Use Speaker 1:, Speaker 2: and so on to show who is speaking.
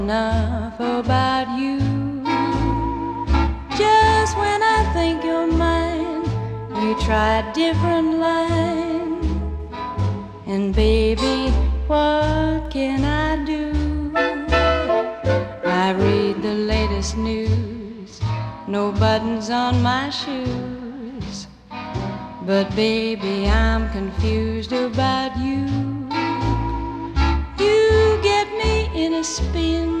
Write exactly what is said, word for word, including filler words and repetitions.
Speaker 1: enough about you. Just when I think you're mine, you try a different line. And baby, what can I do? I read the latest news, no buttons on my shoes. But baby, I'm confused about you. You get me in a spin.